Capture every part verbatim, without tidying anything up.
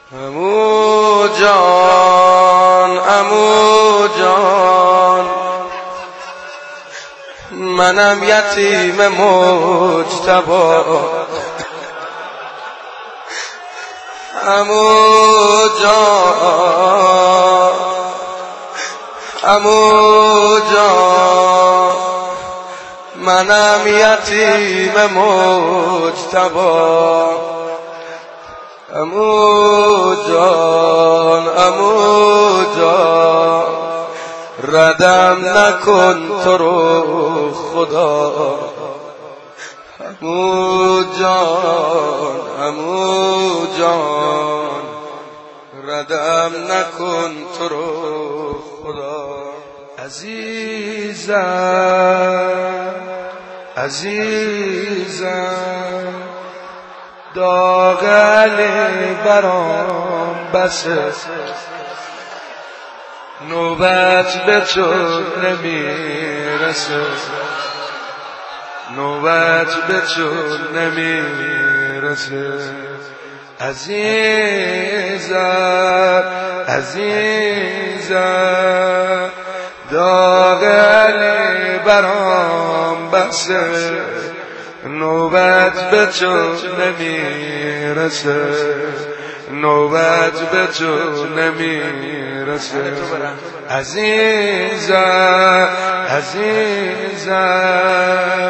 عمو جان عمو جان منم یتیم مجتبی عمو جان عمو جان منم یتیم مجتبی عمو جان عمو جان ردم نکن تو رو خدا عمو جان عمو جان ردم نکن تو رو خدا عزیزم عزیزم داغ علی برام بسه نوبت به تو نمیرسه نوبت به تو نمیرسه عزیزم عزیزم داغ علی برام بسه نوبت به تو نمیرسه نوبت به تو نمیرسه عزیزم عزیزم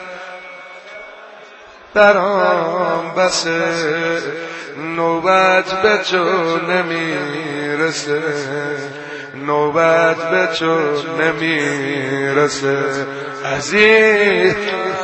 برام بسه نوبت به تو نمیرسه نوبت به تو نمیرسه عزیزم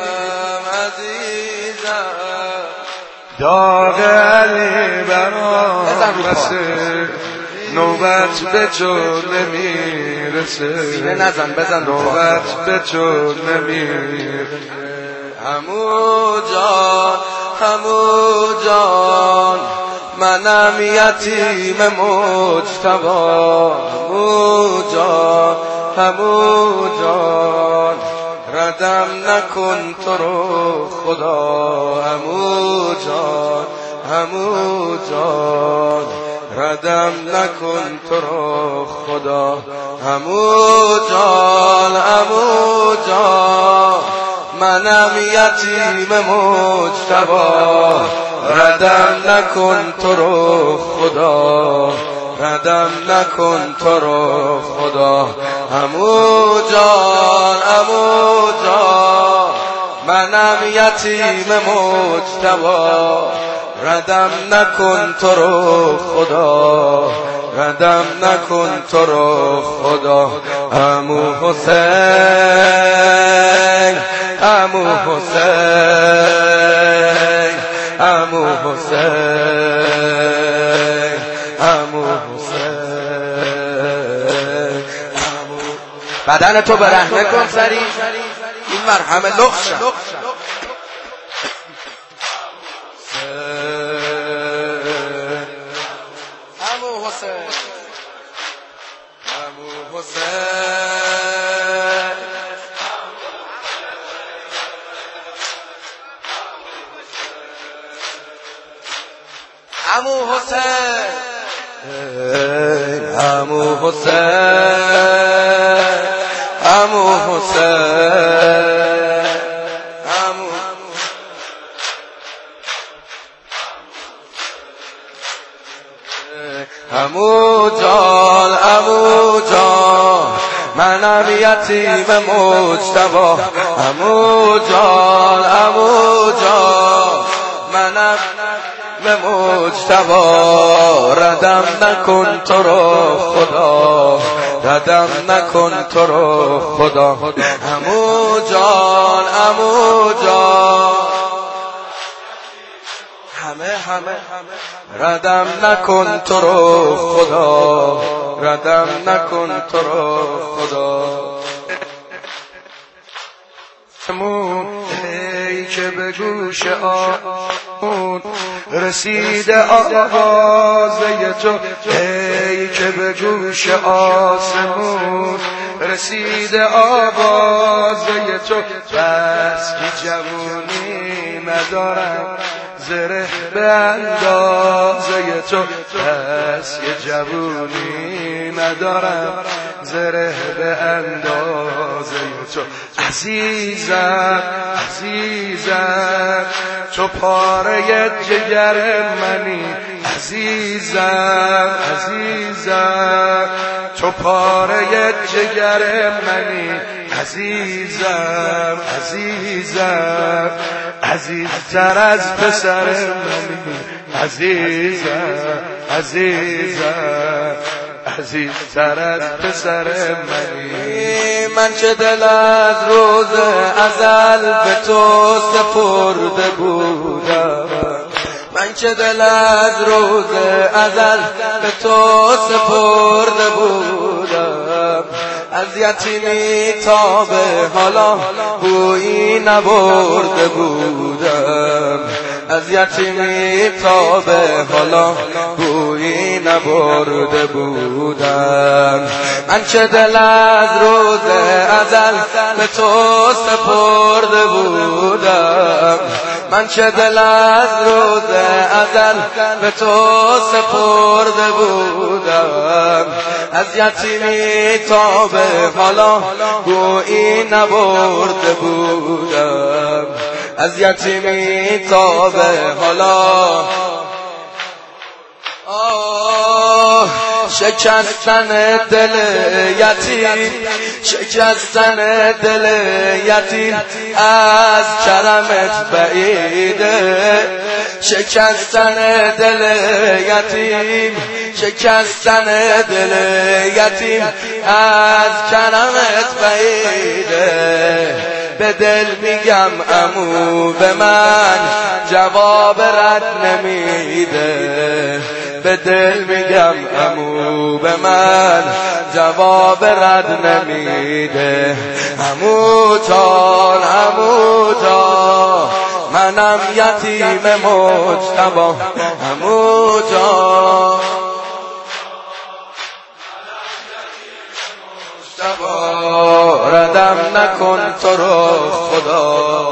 داغ علی برام بسه نوبت به تو نمیرسه سینه نزن بزن نوبت به تو نمیرسه عمو جان عمو جان منم یتیم مجتبی عمو جان عمو جان ردم نکن تو رو خدا عمو جان عمو جان ردم نکن تو رو خدا عمو جان عمو جان منم یتیم مجتبی ردم نکن تو رو خدا ردم نکن تو رو خدا عمو جان عمو جان منم یتیم مجتبی ردم نکن تو رو خدا ردم نکن تو رو خدا عمو حسین عمو حسین عمو حسین عمو حسین بدن تو برهنه کن سری این مرهم لخش عمو حسین عمو حسین عمو حسین عمو حسین عمو حسین عمو عمو جان عمو جان منم یتیم مجتبی عمو جان عمو جان منم مجتبی ردم نکن تو رو خدا ردم نکن تو رو خدا عمو جان عمو جان همه همه ردم نکن تو رو خدا ردم نکن تو رو خدا ای که به گوش آمون رسیده آوازه تو ای که به گوش آسمون رسیده آوازه تو بس که جوونی ندارم زره به اندازه تو پس یه جوونی ندارم زره به اندازه تو عزیزم عزیزم تو پاره جگر منی عزیزم عزیزم تو پاره جگر منی عزیزم عزیزم عزیزتر از پسر منی عزیزم عزیزم عزیزتر از پسر منی من چه دل از روز ازل به تو سپرده بودم من چه دل از روز ازل به تو سپرده بودم از یتیمی تا به حالا بویی نبرده بودم از یتیمی تا به حالا بویی نبرده بودم من چه دل از روز ازل به تو سپرده بودم من چه دل از روز ازل به تو سپرده بودم از یتیمی تا به حالا گویی نبرده بودم از یتیمی تا به حالا آه شکستن دل یتیم شکستن دل یتیم از کرمت بعیده شکستن دل یتیم شکستن دل یتیم از کرمت بعیده به دل میگم عمو به من جواب رد نمیده به دل میگم عمو به من جواب رد نمیده عمو جان عمو جان منم یتیم مجتبی عمو جان ردم نکن تو رو خدا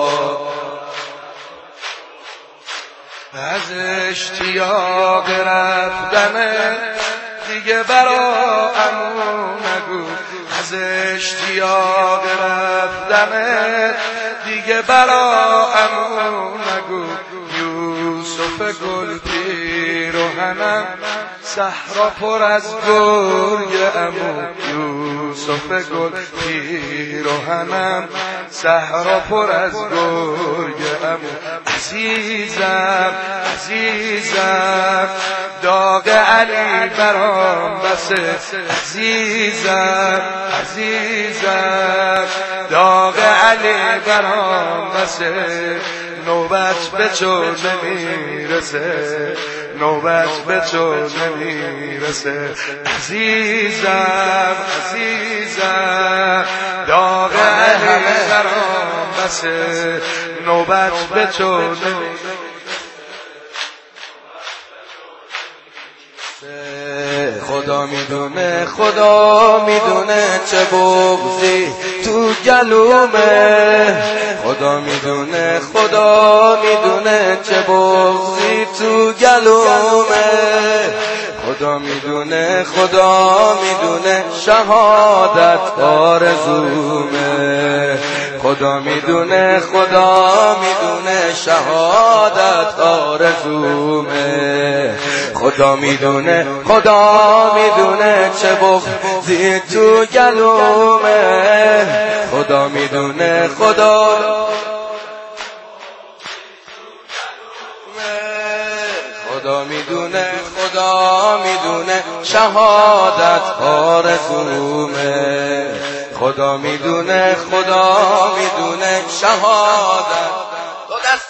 از اشتیاق رفتن دیگه برا عمو نگو از اشتیاق رفتن دیگه برا عمو نگو یوسف گل پیرهنم صحرا پر از گرگ عمو یوسف گل پیرهنم صحرا پر از گرگ عمو عزیزم عزیزم داغ علی برام بسه عزیزم عزیزم داغ علی برام بسه نوبت به تو نمیرسه نوبت به تو نمیرسه عزیزم عزیزم داغ علی برام بسه نوبت به تو نمیرسه خدا میدونه خدا میدونه چه بغضی تو گلومه خدا میدونه خدا میدونه چه بغضی تو گلومه خدا میدونه خدا میدونه شهادت آرزومه خدا میدونه خدا میدونه شهادت آرزومه خدا میدونه خدا میدونه چه بغضی تو گلومه خدا میدونه خدا خدا میدونه خدا میدونه شهادت آرزومه خدا میدونه خدا میدونه شهادت دو دست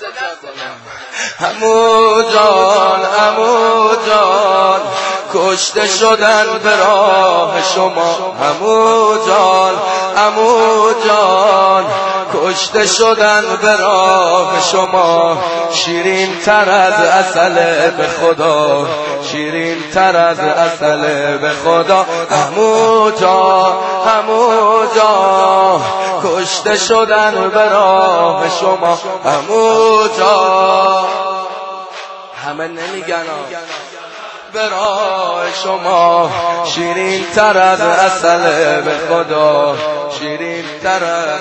عمو جان عمو جان کشته شدن به راه شما عمو جان عمو جان کشته شدن به راه شما شیرین تر از عسل به خدا شیرین تر از عسل به خدا عمو جان عمو جان کشته شدن به راه شما عمو جان همه نمیگن به راه شما شیرین تر از عسل به خدا شیرین تر از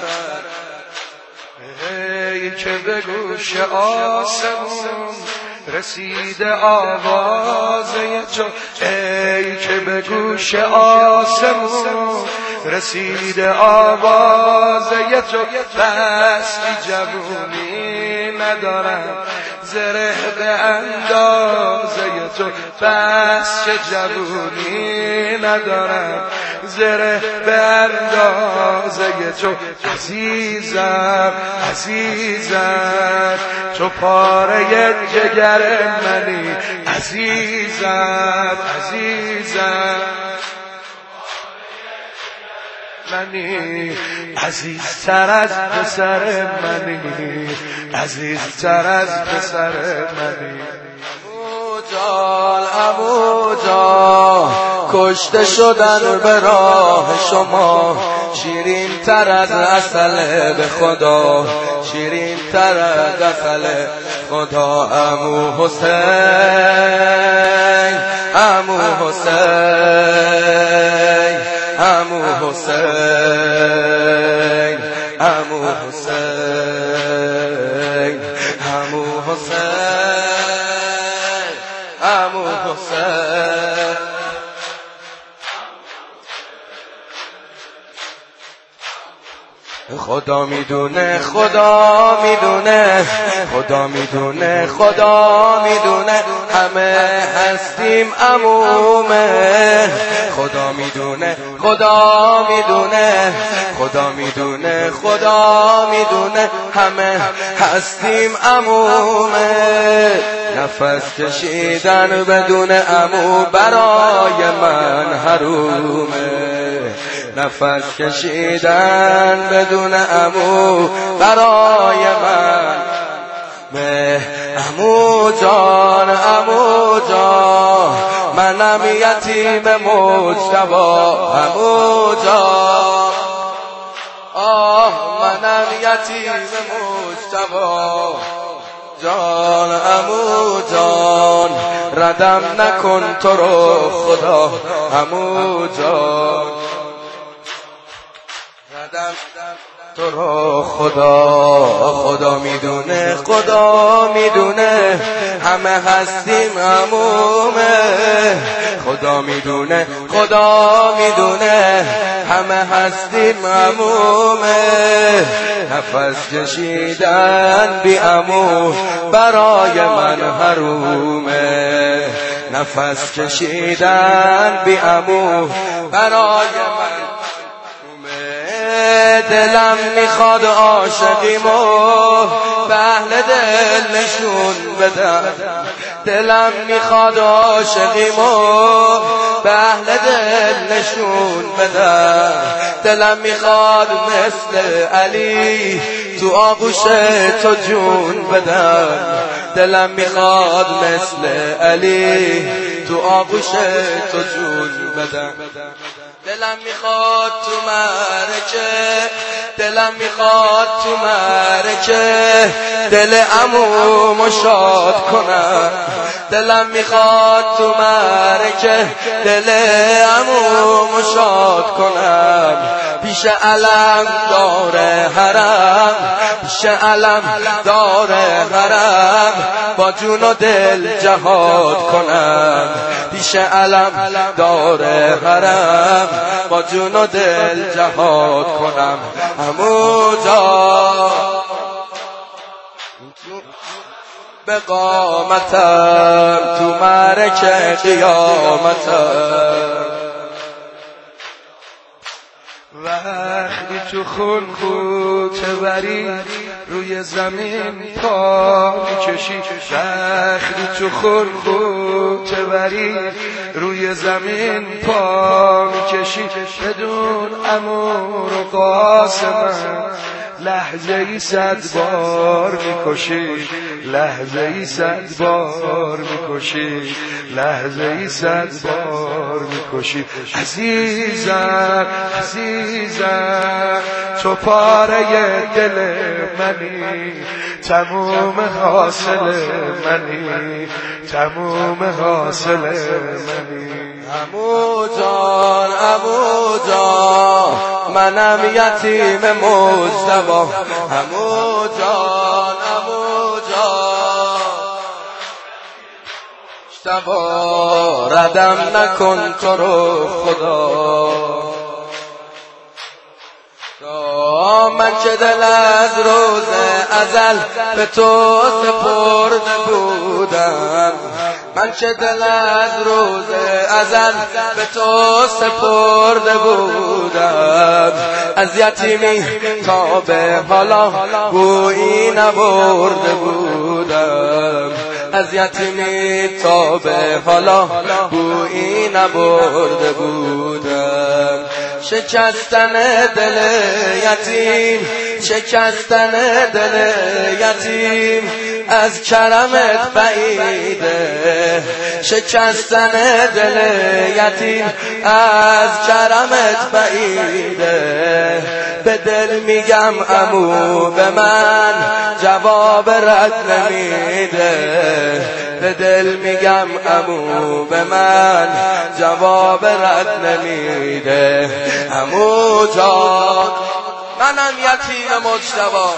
ای که به گوش آسمون رسیده آوازه جو ای که به گوش آسمون رسیده آوازه جو دستی جوونی ندارم زره به اندازه تو بس که جوونی ندارم زره به اندازه تو عزیزم عزیزم تو پاره جگر منی عزیزم عزیزم منی عزیزتر از پسر منی عزیزتر از پسر منی عمو جان عمو جان کشته شدن به راه شما شیرین تر از عسل به خدا شیرین تر از عسل خدا عمو حسین عمو حسین عمو حسین عمو حسین عمو حسین عمو حسین خدا میدونه خدا میدونه خدا میدونه خدا میدونه همه هستیم عمومه خدا میدونه خدا میدونه خدا میدونه خدا میدونه همه هستیم عمومه نفس کشیدن بدون عمو برای من حرومه نفس کشیدن بدون عمو برای من به عمو جان عمو جان منم یتیم مجتبی عمو جان آه منم یتیم مجتبی جان عمو جان ردم نکن تو رو خدا عمو جان تو رو خدا خدا میدونه خدا میدونه همه هستیم عمومه خدا میدونه خدا میدونه همه هستیم عمومه نفس کشیدن بی عمو برای من حرومه نفس کشیدن بی عمو برای من دلم میخواد عاشقیمو به اهل دل نشون بدم دلم میخواد عاشقیمو به اهل دل نشون بدم دلم میخواد مثل علی تو آغوش تو جون بدم دلم میخواد مثل علی تو آغوش تو جون بدم دلم میخواد تو معرکه دلم میخواد تو معرکه دل عمومو شاد کنم دلم میخواد تو معرکه دل عمومو شاد کنم پیش علم داره حرم پیش علم داره حرم با جون و دل جهاد کنم پیش علم داره حرم با جون و دل جهاد کنم عمو جان به قامتم تو معرکه قیامتم وقتی تو خون خوته بری روی زمین پا میکشی وقتی تو خون خوته بری روی زمین پا میکشی بدون امور و قاسمم لحظه ای صد بار میکشی لحظه ای صد بار میکشی لحظه ای صد بار میکشی عزیزم عزیزم تو پاره دل منی تموم حاصل منی، تموم حاصل منی. عمو جان عمو جان منم یتیم مجتبی. عمو جان عمو جان مجتبی ردم نکن تو رو خدا. من که دل از روز ازل به تو سپرده بودم، من که دل از روز ازل به تو سپرده بودم. از یتیمی تا به حالا بویی نبرده بودم، از یتیمی تا به حالا بویی نبرده بودم. شکستن دل یتیم، شکستن دل یتیم از کرمت بعیده، شکستن دل یتیم از کرمت بعیده. به دل میگم عمو به من جواب رد نمیده، به دل میگم عمو به من جواب رد نمیده. عمو جان منم یتیم مجتبی،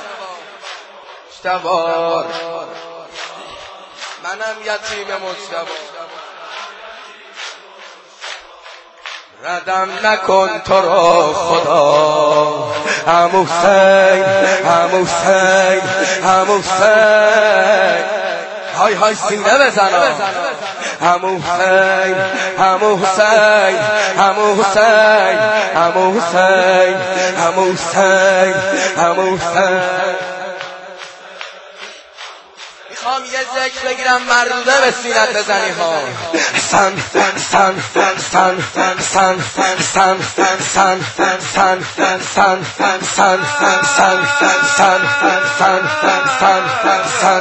مجتبی منم یتیم مجتبی. ردم نکن تو را خدا. عمو حسین عمو حسین عمو حسین های های سینه بزنا. عمو حسین عمو حسین عمو حسین عمو حسین عمو حسین عمو حسین. میخوام یه ذکر بگیرم مردوده به سینت بزنی ها. سن سن سن سن سن سن سن سن سن سن سن سن سن سن سن سن سن سن سن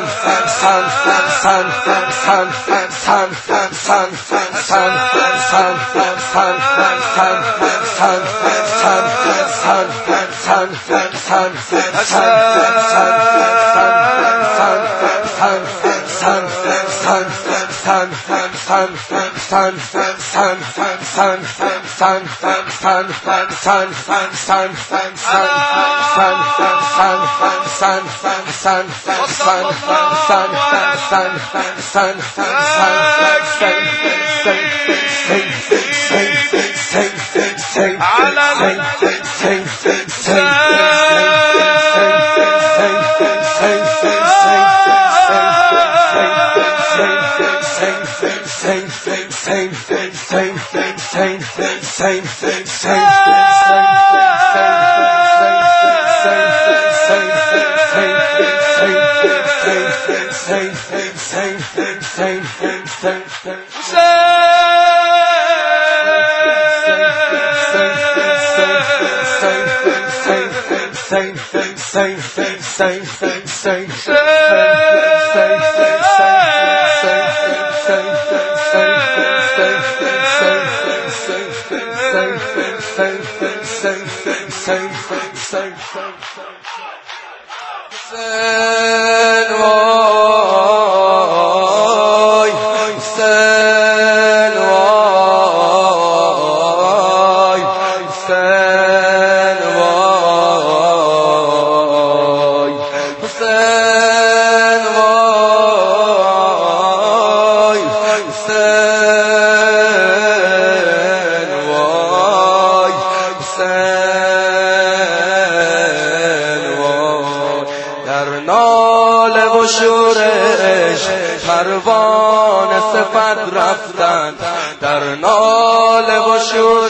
پروانه صفت رفتن، در ناله و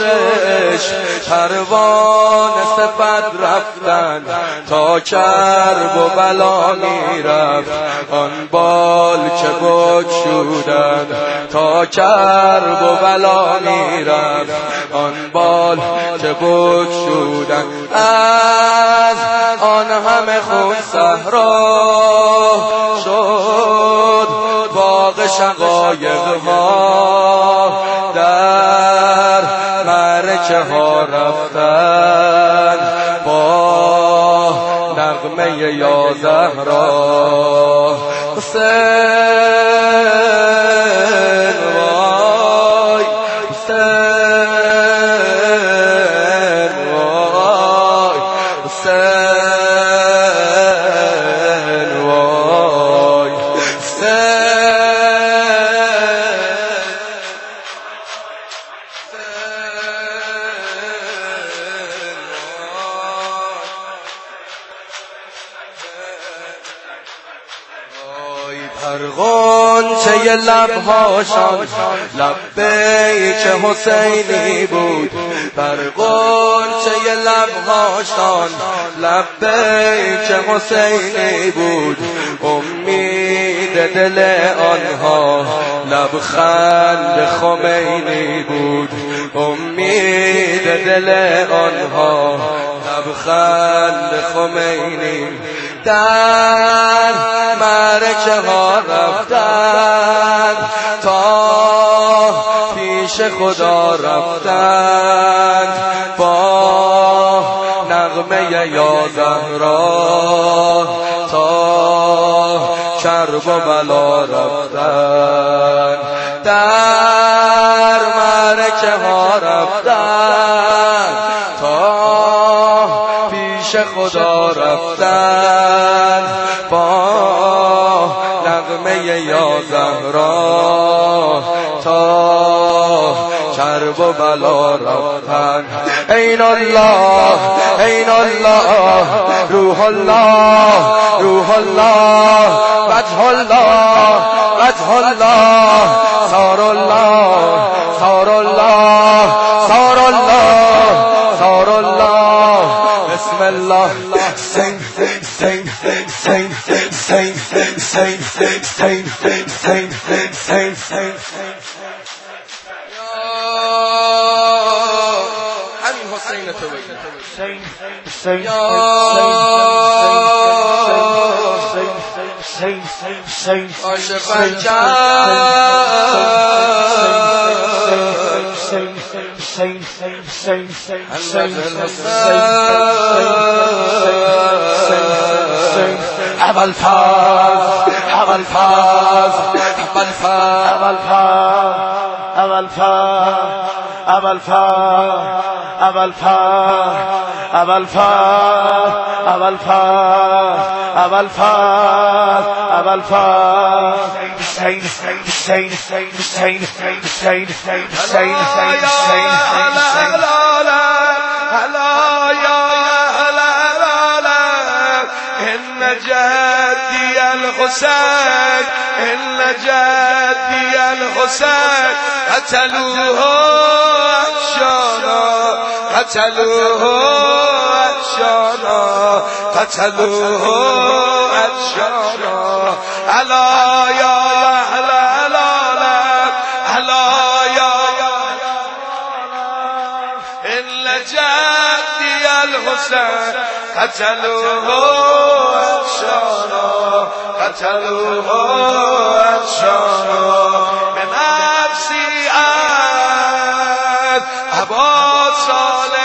شورش پروانه صفت رفتن. تا کرب و بلا میرفت آن بال که بگشودن، تا کرب و بلا میرفت آن بال که بگشودن. از آن همه خون صحرا شد باغ شقایق ما، در معرکه ها رفتن با نغمه نغمه یا زهرا حسین وای حسین وای حسین وای غنچه لبهاشان لبیک حسینی بود، بر غنچه لبهاشان لبیک حسینی بود. امید دل آنها لبخند خمینی بود، امید دل آنها لبخند خمینی. در معرکه ها رفتن تا پیش خدا رفتن، با نغمه یا زهرا تا کرب و بلا رفتن. در معرکه ها رفتن تا پیش خدا رفتن، با نغمه یا زهرا تا کرب و بلا رفتن. عین الله عین الله روح الله روح الله وجه الله وجه الله صار الله صار الله صار الله صار الله. بسم الله سین سین سین سین سین سین سین سین سین. همین حسین تو بگید. سین سین سین سین عاشقان سین سین سین سین اول فاز اول فاز اول فاز اول فاز اول فاز اول فاز اول فاز اول فاز اول فاز اول فاز اول فاز. حسین حسین حسین حسین حسین حسین حسین هلا یا هلا ان جدی الحسین ان جدی الحسین قتلوه عطشانا قتلوه عطشانا قتلوه عطشانا. هلا یا هلا هلا یا ان جدی الحسین قتلوه عطشانا قتلوه عطشانا. من نفسی عباس